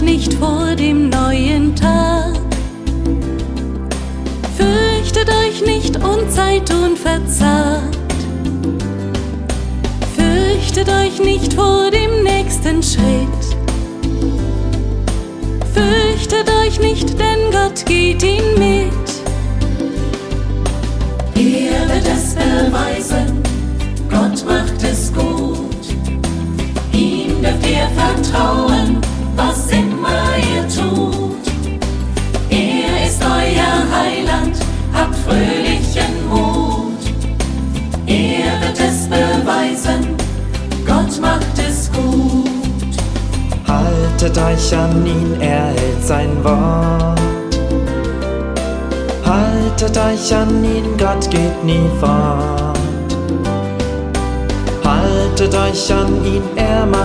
nicht vor dem neuen Tag. Fürchtet euch nicht und seid unverzagt. Fürchtet euch nicht vor dem nächsten Schritt. Fürchtet euch nicht, denn Gott geht ihn mit. Er wird es beweisen, Gott macht es gut. Ihm dürft ihr vertrauen, was immer ihr tut. Er ist euer Heiland, habt fröhlichen Mut. Er wird es beweisen, Gott macht es gut. Haltet euch an ihn, er hält sein Wort. Haltet euch an ihn, Gott geht nie fort. Haltet euch an ihn, er macht